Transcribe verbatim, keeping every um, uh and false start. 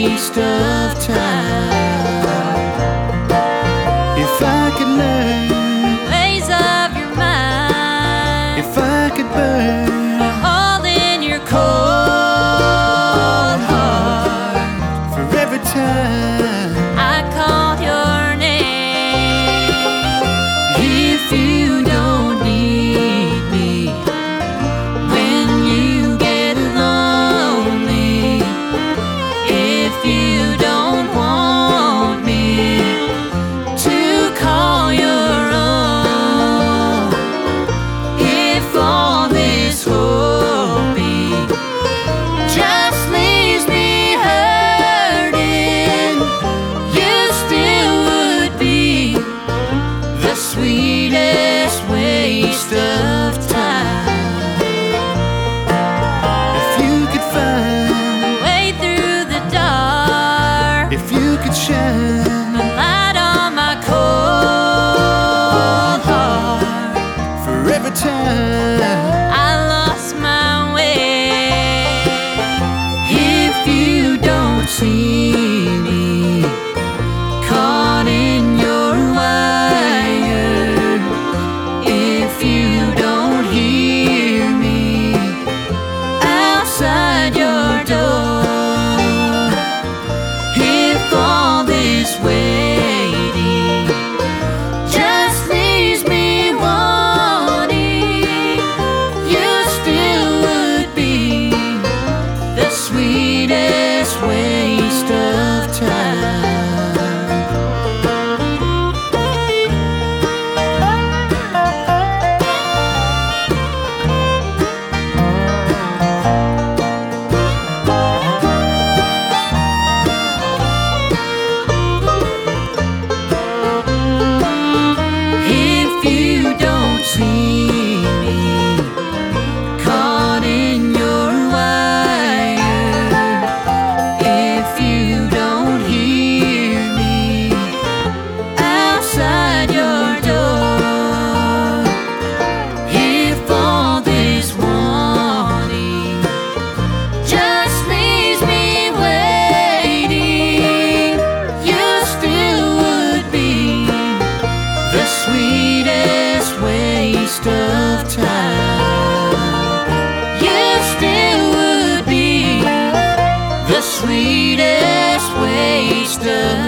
waste of time. If I could learn ways of your mind, if I could burn a hole in your cold heart, for every time I called your name. if you don't need me when you get lonely, if you don't want me to call your own, if all this hoping just leaves me hurting, you still would be the sweetest waste of time. If you could find A way through the dark, if you could shine a light on my cold heart, for every time I lost my way. if you don't see me caught in your wire, if you don't hear me outside your door, if all this waiting just leaves me wanting, you still would be the sweetest waste of time. If you don't see me caught in your wire, if you don't hear me outside your door, if all this wanting just leaves me waiting, you still would be the sweetest waste of time. You still would be the sweetest waste of